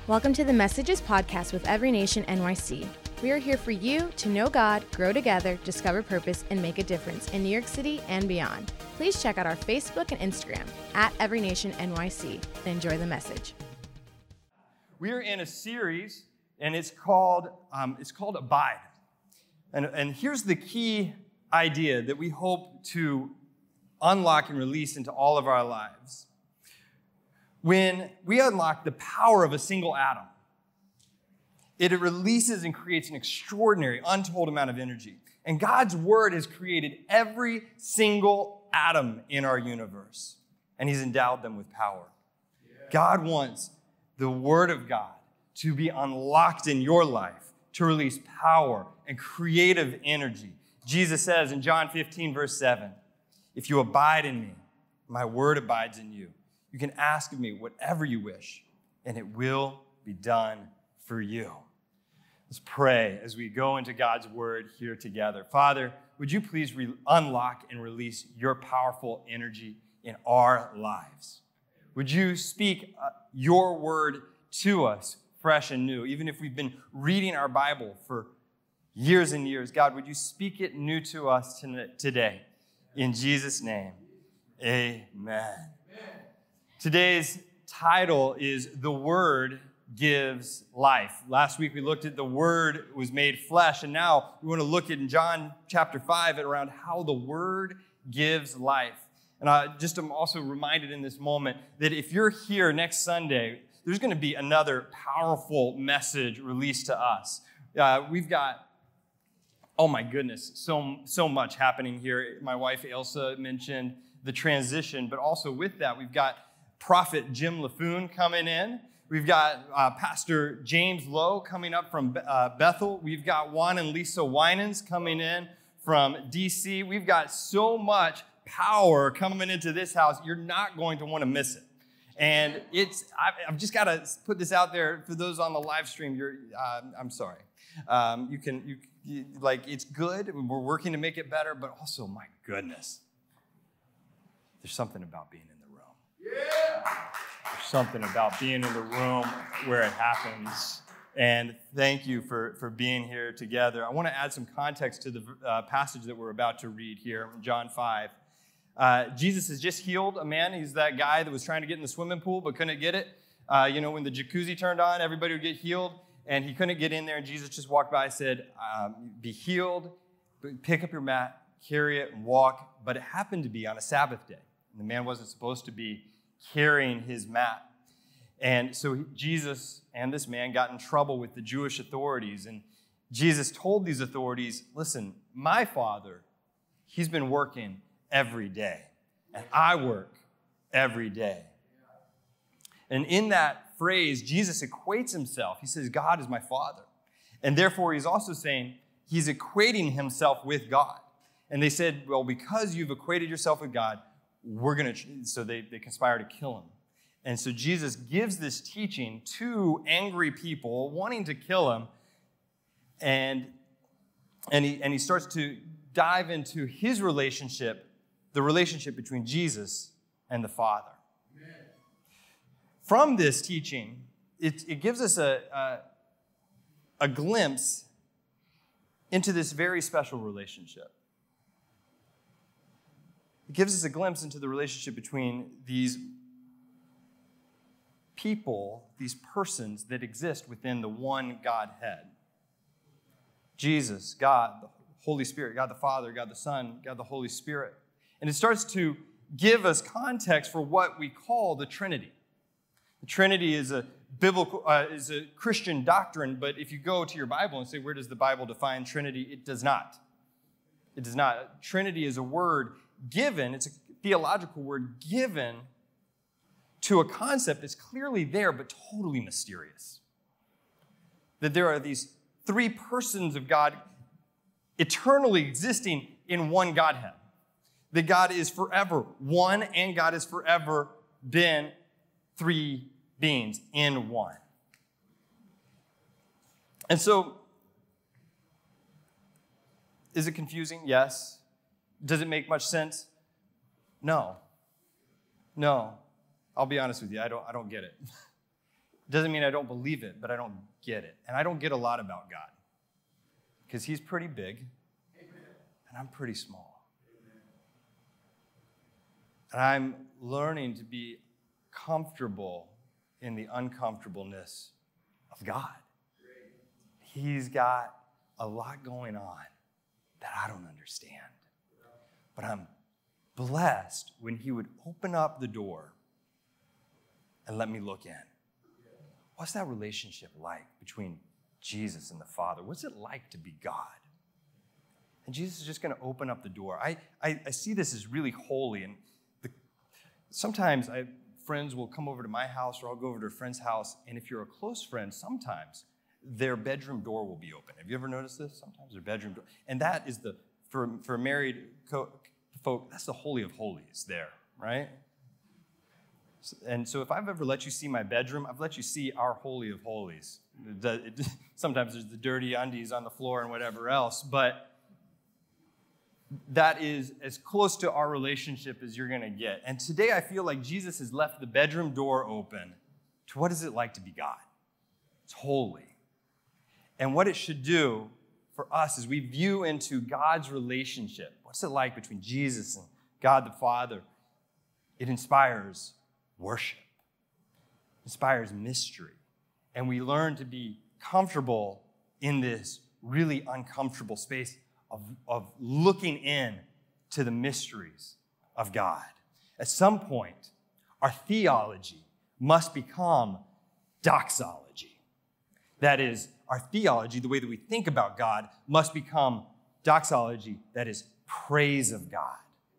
Welcome to the Messages podcast with Every Nation NYC. We are here for you to know God, grow together, discover purpose, and make a difference in New York City and beyond. Please check out our Facebook and Instagram at Every Nation NYC and enjoy the message. We are in a series, and it's called Abide. And here's the key idea that we hope to unlock and release into all of our lives. When we unlock the power of a single atom, it releases and creates an extraordinary, untold amount of energy. And God's word has created every single atom in our universe, and he's endowed them with power. God wants the word of God to be unlocked in your life, to release power and creative energy. Jesus says in John 15, verse 7, "If you abide in me, my word abides in you. You can ask of me whatever you wish, and it will be done for you." Let's pray as we go into God's word here together. Father, would you please unlock and release your powerful energy in our lives? Would you speak your word to us fresh and new? Even if we've been reading our Bible for years and years, God, would you speak it new to us today? In Jesus' name, amen. Today's title is The Word Gives Life. Last week we looked at the Word was made flesh, and now we want to look at in John chapter 5 at around how the Word gives life. And I'm also reminded in this moment that if you're here next Sunday, there's going to be another powerful message released to us. We've got, oh my goodness, so much happening here. My wife Ailsa mentioned the transition, but also with that, we've got Prophet Jim LaFoon coming in. We've got Pastor James Lowe coming up from Bethel. We've got Juan and Lisa Winans coming in from DC. We've got so much power coming into this house. You're not going to want to miss it. And I've just got to put this out there for those on the live stream. I'm sorry. It's good. We're working to make it better, but also, my goodness, there's something about being in the room. There's something about being in the room where it happens. And thank you for being here together. I want to add some context to the passage that we're about to read here, John 5. Jesus has just healed a man. He's that guy that was trying to get in the swimming pool but couldn't get it. When the jacuzzi turned on, everybody would get healed, and he couldn't get in there. And Jesus just walked by and said, be healed, pick up your mat, carry it, and walk. But it happened to be on a Sabbath day. And the man wasn't supposed to be carrying his mat. And so Jesus and this man got in trouble with the Jewish authorities. And Jesus told these authorities, listen, my Father, he's been working every day. And I work every day. And in that phrase, Jesus equates himself. He says, God is my Father. And therefore, he's also saying he's equating himself with God. And they said, well, because you've equated yourself with God, so they conspire to kill him. And so Jesus gives this teaching to angry people wanting to kill him, and he starts to dive into his relationship, the relationship between Jesus and the Father. Amen. From this teaching, it gives us a glimpse into this very special relationship. It gives us a glimpse into the relationship between these people, these persons that exist within the one Godhead. Jesus, God, the Holy Spirit, God the Father, God the Son, God the Holy Spirit. And it starts to give us context for what we call the Trinity. The Trinity is a Christian doctrine, but if you go to your Bible and say, where does the Bible define Trinity? It does not. It does not. Trinity is a word given, it's a theological word given to a concept that's clearly there, but totally mysterious. That there are these three persons of God eternally existing in one Godhead. That God is forever one, and God has forever been three beings in one. And so, is it confusing? Yes. Does it make much sense? No. I'll be honest with you, I don't get it. Doesn't mean I don't believe it, but I don't get it. And I don't get a lot about God because he's pretty big and I'm pretty small. And I'm learning to be comfortable in the uncomfortableness of God. He's got a lot going on that I don't understand. But I'm blessed when he would open up the door and let me look in. What's that relationship like between Jesus and the Father? What's it like to be God? And Jesus is just going to open up the door. I see this as really holy. And sometimes friends will come over to my house or I'll go over to a friend's house. And if you're a close friend, sometimes their bedroom door will be open. Have you ever noticed this? Sometimes their bedroom door. And that is for married folk, that's the Holy of Holies there, right? And so if I've ever let you see my bedroom, I've let you see our Holy of Holies. Sometimes there's the dirty undies on the floor and whatever else, but that is as close to our relationship as you're going to get. And today I feel like Jesus has left the bedroom door open to what is it like to be God? It's holy. And what it should do for us as we view into God's relationship, what's it like between Jesus and God the Father? It inspires worship, inspires mystery. And we learn to be comfortable in this really uncomfortable space of looking in to the mysteries of God. At some point, our theology must become doxology. That is, our theology, the way that we think about God, must become doxology, that is, praise of God.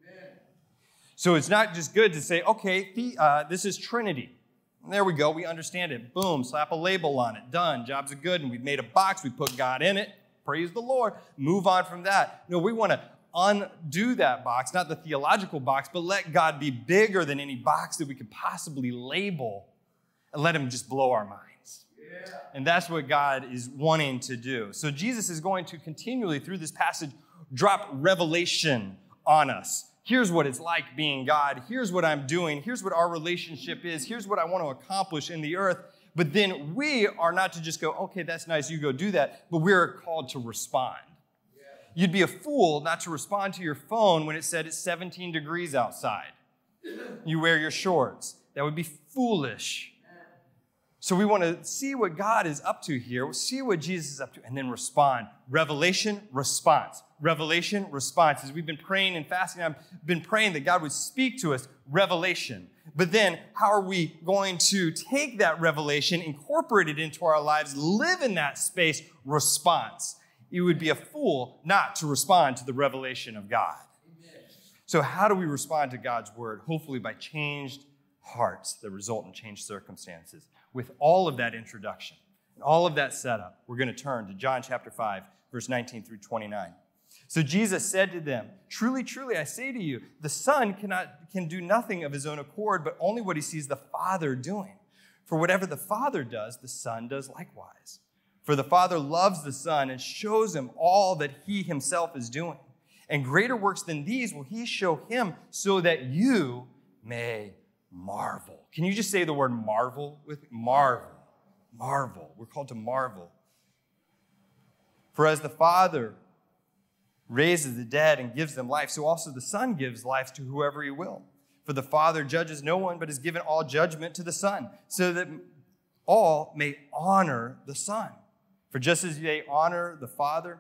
So it's not just good to say, okay, this is Trinity. And there we go. We understand it. Boom, slap a label on it. Done. Jobs are good. And we've made a box. We put God in it. Praise the Lord. Move on from that. No, we want to undo that box, not the theological box, but let God be bigger than any box that we could possibly label and let him just blow our minds. Yeah. And that's what God is wanting to do. So Jesus is going to continually, through this passage, drop revelation on us. Here's what it's like being God. Here's what I'm doing. Here's what our relationship is. Here's what I want to accomplish in the earth. But then we are not to just go, okay, that's nice, you go do that. But we're called to respond. Yeah. You'd be a fool not to respond to your phone when it said it's 17 degrees outside. You wear your shorts. That would be foolish. So we want to see what God is up to here. We'll see what Jesus is up to, and then respond. Revelation, response. Revelation, response. As we've been praying and fasting, I've been praying that God would speak to us, revelation. But then, how are we going to take that revelation, incorporate it into our lives, live in that space, response? You would be a fool not to respond to the revelation of God. Amen. So how do we respond to God's word? Hopefully by changed hearts that result in changed circumstances. With all of that introduction and all of that setup, we're going to turn to John chapter 5, verse 19 through 29. So Jesus said to them, "Truly, truly, I say to you, the Son can do nothing of his own accord, but only what he sees the Father doing. For whatever the Father does, the Son does likewise. For the Father loves the Son and shows him all that he himself is doing. And greater works than these will he show him, so that you may marvel." Can you just say the word marvel with me? Marvel. Marvel. We're called to marvel. For as the Father raises the dead and gives them life, so also the Son gives life to whoever he will. For the Father judges no one, but has given all judgment to the Son, so that all may honor the Son. For just as they honor the Father,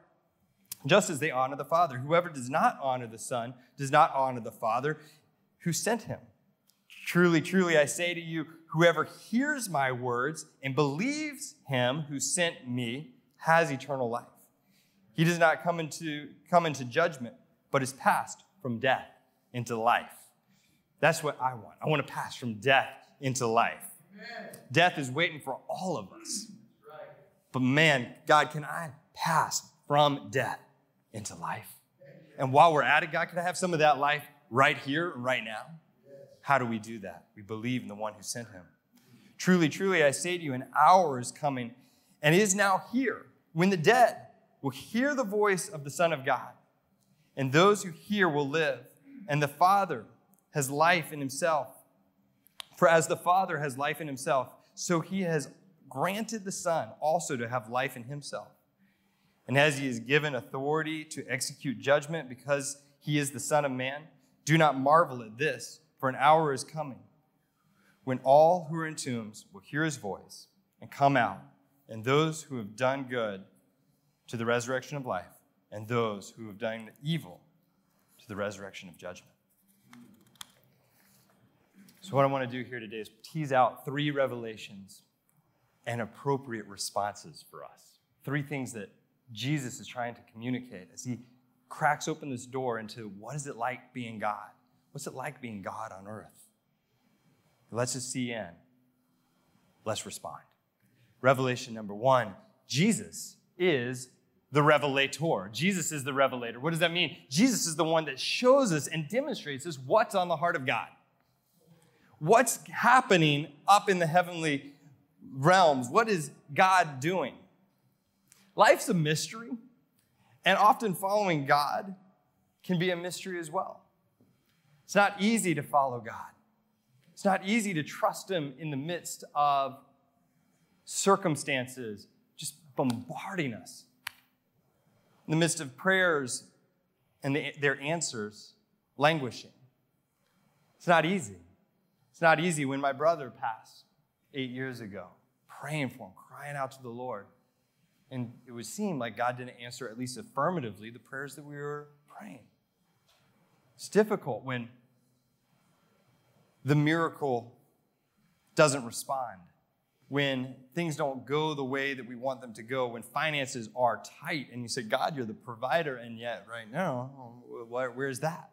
whoever does not honor the Son does not honor the Father who sent him. Truly, truly, I say to you, whoever hears my words and believes him who sent me has eternal life. He does not come into judgment, but is passed from death into life. That's what I want. I want to pass from death into life. Amen. Death is waiting for all of us. Right. But man, God, can I pass from death into life? And while we're at it, God, can I have some of that life right here, right now? How do we do that? We believe in the one who sent him. Truly, truly, I say to you, an hour is coming and is now here when the dead will hear the voice of the Son of God. And those who hear will live. And the Father has life in himself. For as the Father has life in himself, so he has granted the Son also to have life in himself. And as he is given authority to execute judgment because he is the Son of Man, do not marvel at this, for an hour is coming when all who are in tombs will hear his voice and come out, and those who have done good to the resurrection of life, and those who have done evil to the resurrection of judgment. So what I want to do here today is tease out 3 revelations and appropriate responses for us. 3 things that Jesus is trying to communicate as he cracks open this door into what is it like being God? What's it like being God on earth? Let's just see in. Let's respond. Revelation number 1, Jesus is the revelator. Jesus is the revelator. What does that mean? Jesus is the one that shows us and demonstrates us what's on the heart of God. What's happening up in the heavenly realms? What is God doing? Life's a mystery, and often following God can be a mystery as well. It's not easy to follow God. It's not easy to trust him in the midst of circumstances just bombarding us. In the midst of prayers and their answers languishing. It's not easy. It's not easy. When my brother passed 8 years ago, praying for him, crying out to the Lord. And it would seem like God didn't answer, at least affirmatively, the prayers that we were praying. It's difficult when the miracle doesn't respond, when things don't go the way that we want them to go, when finances are tight, and you say, God, you're the provider, and yet right now, where's that?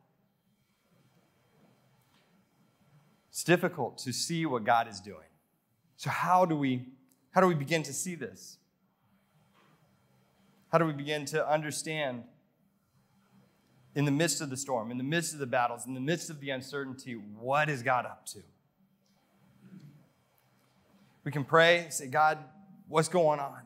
It's difficult to see what God is doing. So how do we begin to see this? How do we begin to understand in the midst of the storm, in the midst of the battles, in the midst of the uncertainty, what is God up to? We can pray, say, God, what's going on?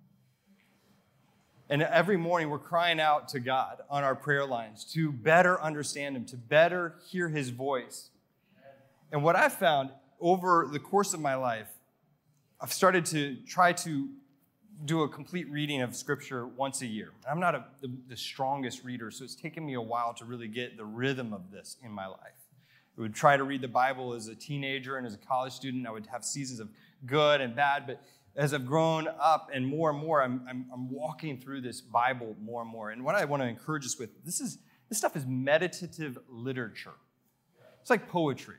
And every morning we're crying out to God on our prayer lines to better understand him, to better hear his voice. And what I've found over the course of my life, I've started to try to do a complete reading of Scripture once a year. I'm not the strongest reader, so it's taken me a while to really get the rhythm of this in my life. I would try to read the Bible as a teenager and as a college student. I would have seasons of good and bad, but as I've grown up and more, I'm walking through this Bible more and more. And what I want to encourage us with, this stuff is meditative literature. It's like poetry.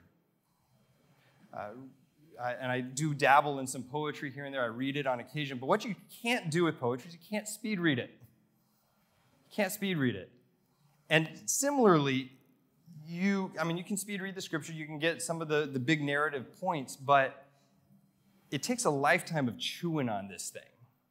And I do dabble in some poetry here and there. I read it on occasion. But what you can't do with poetry is you can't speed read it. You can't speed read it. And similarly, you can speed read the Scripture. You can get some of the big narrative points, but it takes a lifetime of chewing on this thing,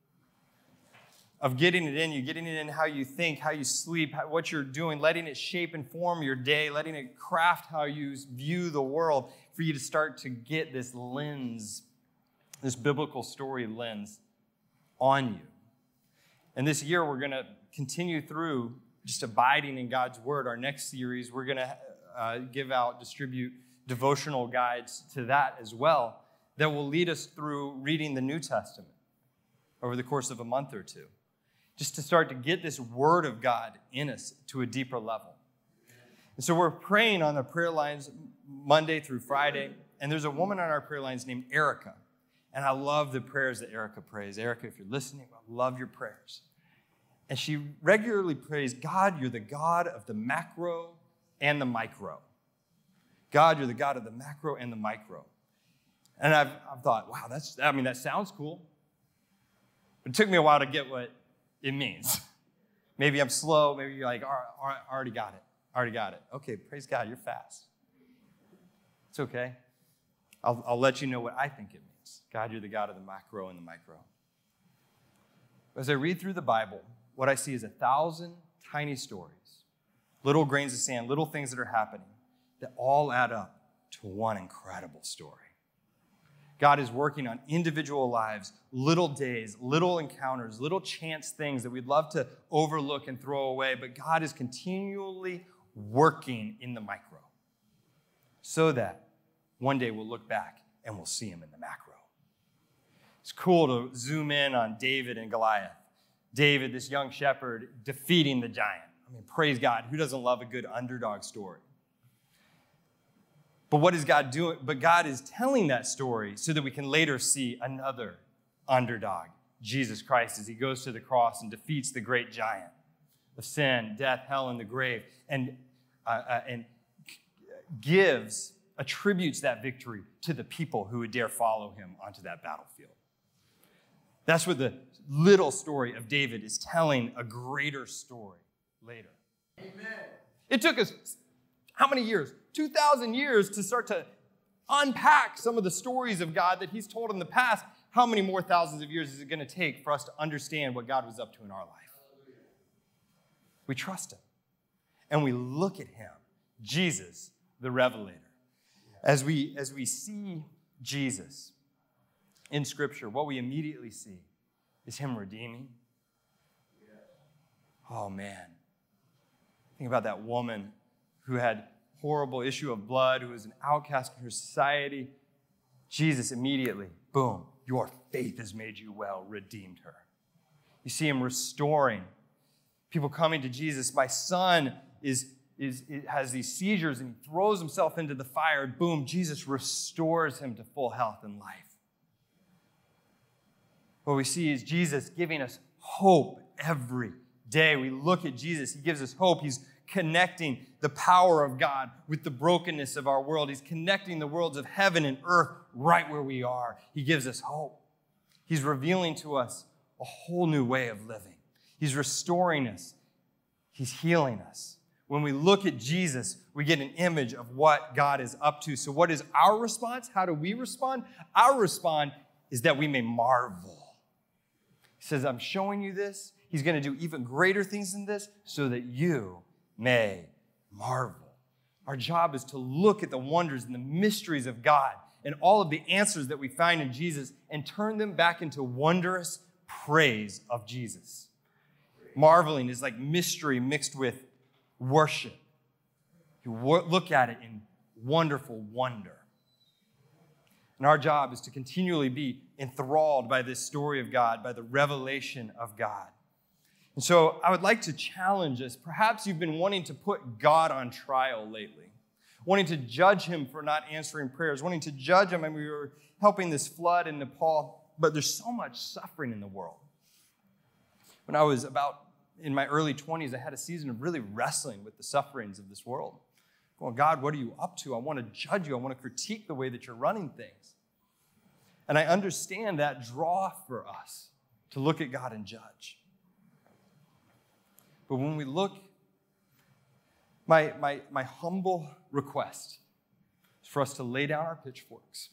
of getting it in how you think, how you sleep, what you're doing, letting it shape and form your day, letting it craft how you view the world, for you to start to get this lens, this biblical story lens on you. And this year, we're going to continue through just abiding in God's Word. Our next series, we're going to distribute devotional guides to that as well, that will lead us through reading the New Testament over the course of a month or two, just to start to get this Word of God in us to a deeper level. And so we're praying on the prayer lines Monday through Friday, and there's a woman on our prayer lines named Erica, and I love the prayers that Erica prays. Erica, if you're listening, I love your prayers. And she regularly prays, God, you're the God of the macro and the micro. God, you're the God of the macro and the micro. And I've thought, wow, that sounds cool. But it took me a while to get what it means. Maybe I'm slow. Maybe you're like, I already got it. Okay, praise God, you're fast. It's okay. I'll let you know what I think it means. God, you're the God of the macro and the micro. As I read through the Bible, what I see is 1,000 tiny stories, little grains of sand, little things that are happening that all add up to one incredible story. God is working on individual lives, little days, little encounters, little chance things that we'd love to overlook and throw away, but God is continually working in the micro so that one day we'll look back and we'll see him in the macro. It's cool to zoom in on David and Goliath. David, this young shepherd, defeating the giant. I mean, praise God. Who doesn't love a good underdog story? But what is God doing? But God is telling that story so that we can later see another underdog, Jesus Christ, as he goes to the cross and defeats the great giant of sin, death, hell, and the grave, and attributes that victory to the people who would dare follow him onto that battlefield. That's what the little story of David is telling a greater story later. Amen. It took us how many years? 2,000 years to start to unpack some of the stories of God that he's told in the past. How many more thousands of years is it going to take for us to understand what God was up to in our life? We trust him. And we look at him, Jesus, the Revelator. As we see Jesus in Scripture, what we immediately see is him redeeming. Oh, man. Think about that woman who had horrible issue of blood, who was an outcast in her society. Jesus immediately, boom, your faith has made you well, redeemed her. You see him restoring people coming to Jesus. My son has these seizures, and he throws himself into the fire, and boom, Jesus restores him to full health and life. What we see is Jesus giving us hope every day. We look at Jesus, he gives us hope. He's connecting the power of God with the brokenness of our world. He's connecting the worlds of heaven and earth right where we are. He gives us hope. He's revealing to us a whole new way of living. He's restoring us. He's healing us. When we look at Jesus, we get an image of what God is up to. So what is our response? How do we respond? Our response is that we may marvel. He says, I'm showing you this. He's going to do even greater things than this so that you may marvel. Our job is to look at the wonders and the mysteries of God and all of the answers that we find in Jesus and turn them back into wondrous praise of Jesus. Marveling is like mystery mixed with worship. You look at it in wonderful wonder. And our job is to continually be enthralled by this story of God, by the revelation of God. And so I would like to challenge us. Perhaps you've been wanting to put God on trial lately, wanting to judge him for not answering prayers, wanting to judge him. I mean, we were helping this flood in Nepal, but there's so much suffering in the world. When I was about in my early 20s, I had a season of really wrestling with the sufferings of this world. Going, God, what are you up to? I want to judge you. I want to critique the way that you're running things. And I understand that draw for us to look at God and judge. But when we look, my humble request is for us to lay down our pitchforks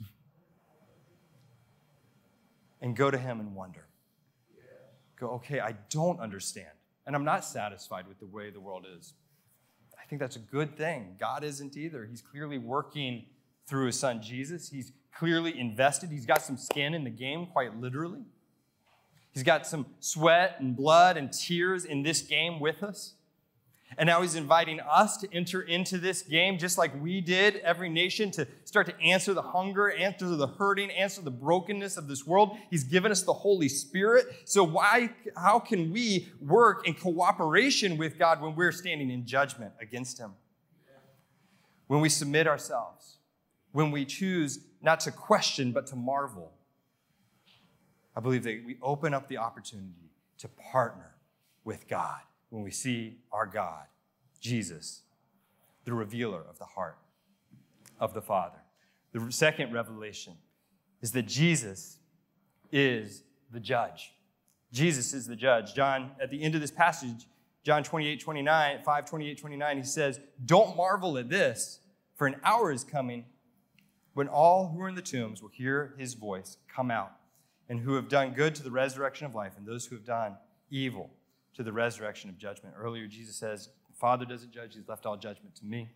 and go to him and wonder. Go, okay, I don't understand. And I'm not satisfied with the way the world is. I think that's a good thing. God isn't either. He's clearly working through his son Jesus. He's clearly invested. He's got some skin in the game, quite literally. He's got some sweat and blood and tears in this game with us. And now he's inviting us to enter into this game just like we did, every nation, to start to answer the hunger, answer the hurting, answer the brokenness of this world. He's given us the Holy Spirit. So how can we work in cooperation with God when we're standing in judgment against him? When we submit ourselves, when we choose not to question but to marvel, I believe that we open up the opportunity to partner with God when we see our God, Jesus, the revealer of the heart of the Father. The second revelation is that Jesus is the judge. Jesus is the judge. John, at the end of this passage, John 5:28-29, he says, don't marvel at this, for an hour is coming when all who are in the tombs will hear his voice come out, and who have done good to the resurrection of life, and those who have done evil to the resurrection of judgment. Earlier, Jesus says, the Father doesn't judge, he's left all judgment to me.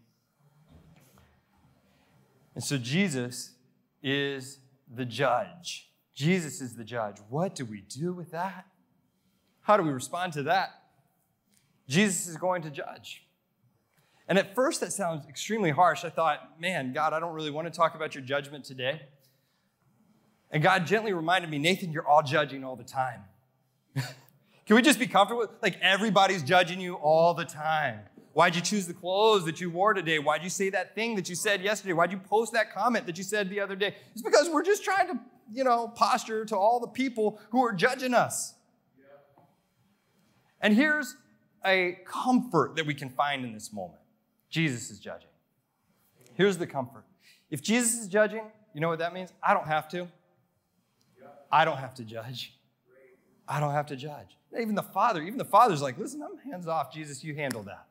And so Jesus is the judge. Jesus is the judge. What do we do with that? How do we respond to that? Jesus is going to judge. And at first, that sounds extremely harsh. I thought, man, God, I don't really want to talk about your judgment today. And God gently reminded me, Nathan, you're all judging all the time. Can we just be comfortable with, like, everybody's judging you all the time? Why'd you choose the clothes that you wore today? Why'd you say that thing that you said yesterday? Why'd you post that comment that you said the other day? It's because we're just trying to, posture to all the people who are judging us. Yeah. And here's a comfort that we can find in this moment. Jesus is judging. Here's the comfort. If Jesus is judging, you know what that means? I don't have to. I don't have to judge. I don't have to judge. Even the Father's like, listen, I'm hands off. Jesus, you handle that.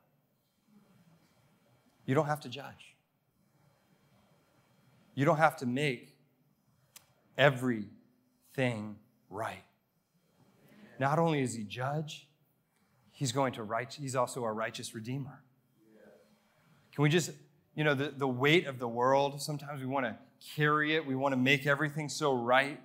You don't have to judge. You don't have to make everything right. Not only is he judge, he's also our righteous Redeemer. Can we just, the weight of the world, sometimes we want to carry it. We want to make everything so right.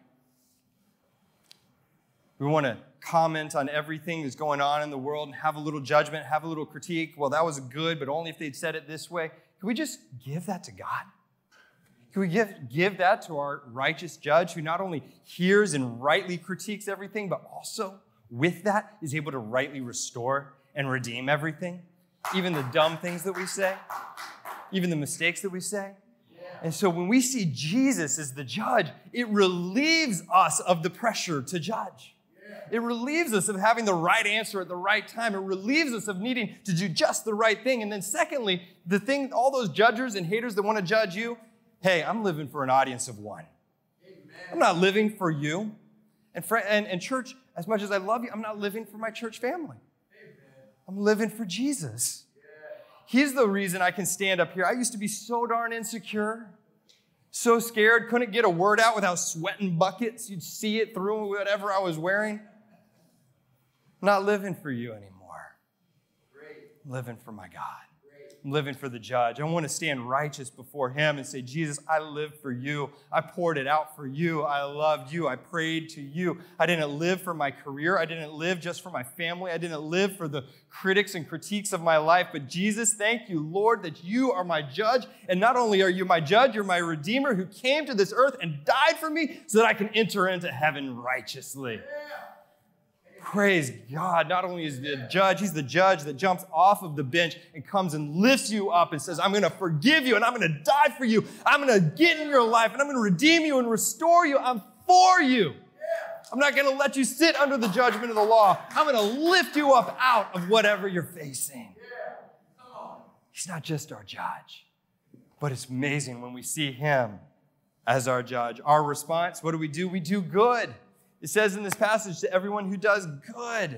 We want to comment on everything that's going on in the world and have a little judgment, have a little critique. Well, that was good, but only if they'd said it this way. Can we just give that to God? Can we give that to our righteous judge who not only hears and rightly critiques everything, but also with that is able to rightly restore and redeem everything? Even the dumb things that we say, even the mistakes that we say. And so when we see Jesus as the judge, it relieves us of the pressure to judge. It relieves us of having the right answer at the right time. It relieves us of needing to do just the right thing. And then secondly, all those judgers and haters that want to judge you, hey, I'm living for an audience of one. Amen. I'm not living for you. And church, as much as I love you, I'm not living for my church family. Amen. I'm living for Jesus. Yeah. He's the reason I can stand up here. I used to be so darn insecure, so scared, couldn't get a word out without sweating buckets. You'd see it through whatever I was wearing. I'm not living for you anymore. I'm living for my God. I'm living for the judge. I want to stand righteous before him and say, Jesus, I lived for you. I poured it out for you. I loved you. I prayed to you. I didn't live for my career. I didn't live just for my family. I didn't live for the critics and critiques of my life. But Jesus, thank you, Lord, that you are my judge. And not only are you my judge, you're my Redeemer who came to this earth and died for me so that I can enter into heaven righteously. Praise God. Not only is the judge, he's the judge that jumps off of the bench and comes and lifts you up and says, I'm going to forgive you and I'm going to die for you. I'm going to get in your life and I'm going to redeem you and restore you. I'm for you. I'm not going to let you sit under the judgment of the law. I'm going to lift you up out of whatever you're facing. He's not just our judge, but it's amazing when we see him as our judge. Our response, what do? We do good. It says in this passage, to everyone who does good,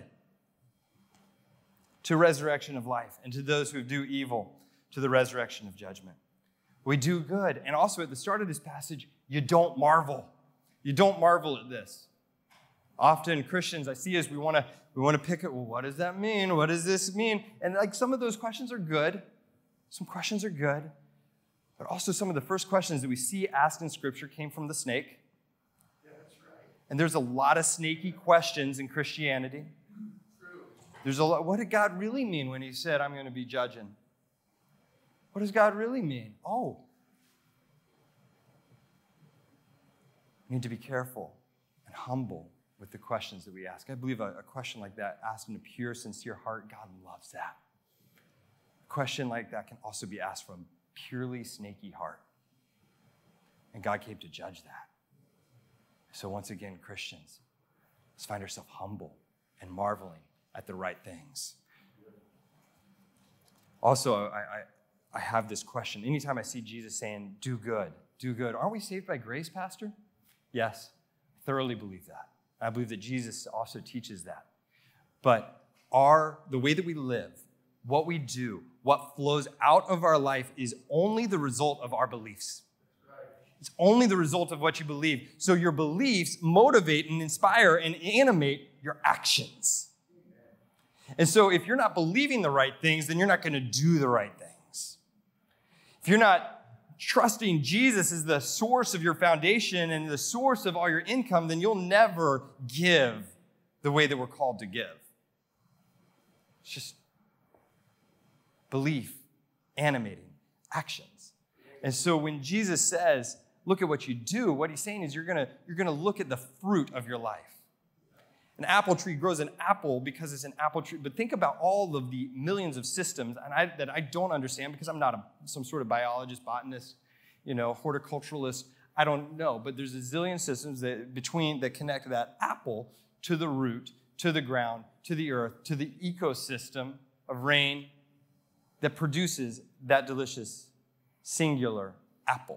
to resurrection of life, and to those who do evil, to the resurrection of judgment. We do good. And also at the start of this passage, you don't marvel. You don't marvel at this. Often Christians, I see as we want to pick it, well, what does that mean? What does this mean? And some of those questions are good. Some questions are good. But also some of the first questions that we see asked in Scripture came from the snake. And there's a lot of snaky questions in Christianity. There's a lot. What did God really mean when he said, I'm going to be judging? What does God really mean? Oh. We need to be careful and humble with the questions that we ask. I believe a question like that, asked in a pure, sincere heart, God loves that. A question like that can also be asked from a purely snaky heart. And God came to judge that. So once again, Christians, let's find ourselves humble and marveling at the right things. Also, I have this question. Anytime I see Jesus saying, do good, aren't we saved by grace, Pastor? Yes, I thoroughly believe that. I believe that Jesus also teaches that. But the way that we live, what we do, what flows out of our life is only the result of our beliefs. It's only the result of what you believe. So your beliefs motivate and inspire and animate your actions. And so if you're not believing the right things, then you're not going to do the right things. If you're not trusting Jesus as the source of your foundation and the source of all your income, then you'll never give the way that we're called to give. It's just belief animating actions. And so when Jesus says, look at what you do. What he's saying is you're gonna look at the fruit of your life. An apple tree grows an apple because it's an apple tree. But think about all of the millions of systems that I don't understand because I'm not some sort of biologist, botanist, horticulturalist. I don't know. But there's a zillion systems that connect that apple to the root, to the ground, to the earth, to the ecosystem of rain that produces that delicious singular apple.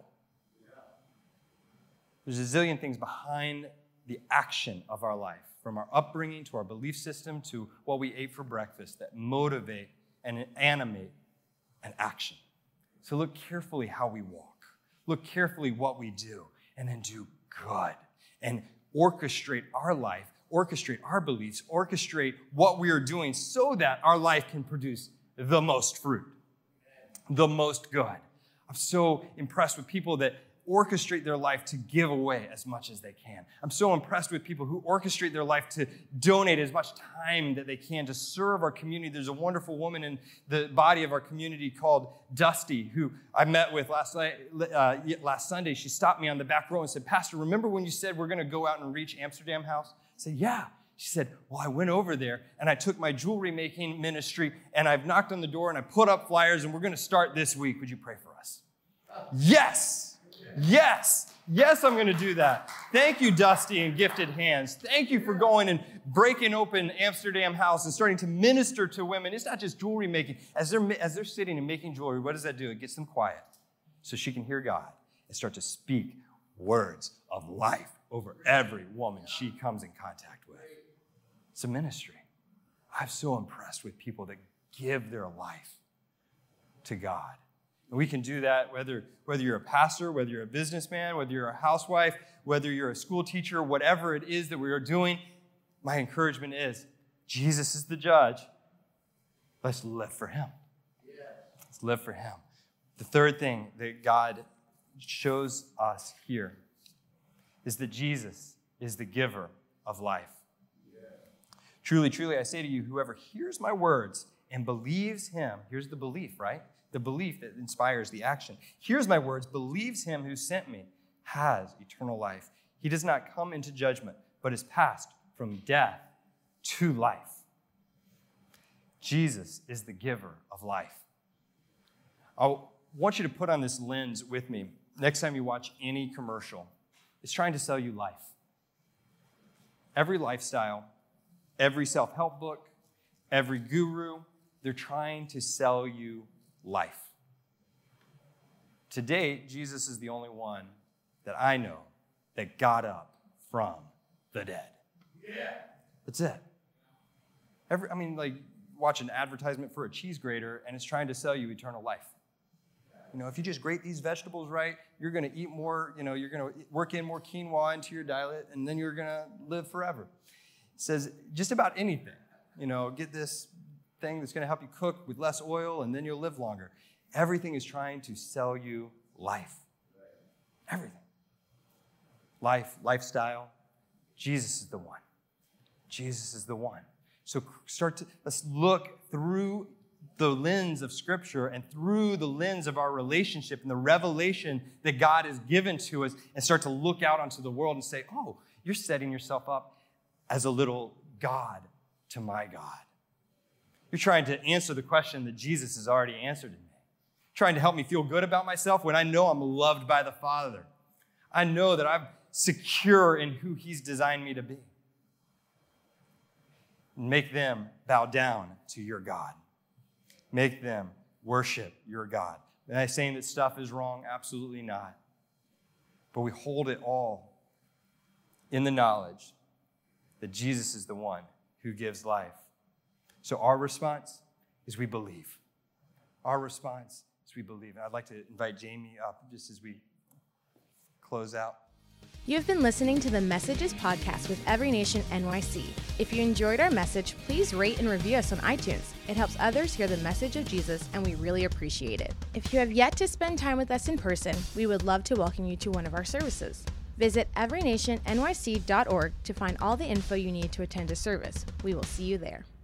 There's a zillion things behind the action of our life, from our upbringing to our belief system to what we ate for breakfast, that motivate and animate an action. So look carefully how we walk. Look carefully what we do, and then do good. And orchestrate our life, orchestrate our beliefs, orchestrate what we are doing so that our life can produce the most fruit, the most good. I'm so impressed with people that orchestrate their life to give away as much as they can. I'm so impressed with people who orchestrate their life to donate as much time that they can to serve our community. There's a wonderful woman in the body of our community called Dusty, who I met with last Sunday. She stopped me on the back row and said, "Pastor, remember when you said we're going to go out and reach Amsterdam House?" I said, "Yeah." She said, "Well, I went over there and I took my jewelry making ministry and I've knocked on the door and I put up flyers and we're going to start this week. Would you pray for us?" Yes. Yes, I'm going to do that. Thank you, Dusty and Gifted Hands. Thank you for going and breaking open Amsterdam House and starting to minister to women. It's not just jewelry making. As they're sitting and making jewelry, what does that do? It gets them quiet so she can hear God and start to speak words of life over every woman she comes in contact with. It's a ministry. I'm so impressed with people that give their life to God. And we can do that whether you're a pastor, whether you're a businessman, whether you're a housewife, whether you're a school teacher, whatever it is that we are doing. My encouragement is, Jesus is the judge. Let's live for him. Let's live for him. The third thing that God shows us here is that Jesus is the giver of life. Truly, truly, I say to you, whoever hears my words and believes him, here's the belief, right? The belief that inspires the action. Hears my words, believes him who sent me, has eternal life. He does not come into judgment, but is passed from death to life. Jesus is the giver of life. I want you to put on this lens with me next time you watch any commercial. It's trying to sell you life. Every lifestyle, every self-help book, every guru, they're trying to sell you life. To date, Jesus is the only one that I know that got up from the dead. Yeah. That's it. Watch an advertisement for a cheese grater and it's trying to sell you eternal life. If you just grate these vegetables right, you're going to eat more, you're going to work in more quinoa into your diet and then you're going to live forever. It says just about anything. Get this thing that's going to help you cook with less oil and then you'll live longer. Everything is trying to sell you life. Everything. Life, lifestyle. Jesus is the one. Jesus is the one. So let's look through the lens of Scripture and through the lens of our relationship and the revelation that God has given to us and start to look out onto the world and say, oh, you're setting yourself up as a little God to my God. You're trying to answer the question that Jesus has already answered in me. Trying to help me feel good about myself when I know I'm loved by the Father. I know that I'm secure in who He's designed me to be. Make them bow down to your God. Make them worship your God. Am I saying that stuff is wrong? Absolutely not. But we hold it all in the knowledge that Jesus is the one who gives life. So our response is we believe. Our response is we believe. And I'd like to invite Jamie up just as we close out. You've been listening to the Messages podcast with Every Nation NYC. If you enjoyed our message, please rate and review us on iTunes. It helps others hear the message of Jesus, and we really appreciate it. If you have yet to spend time with us in person, we would love to welcome you to one of our services. Visit everynationnyc.org to find all the info you need to attend a service. We will see you there.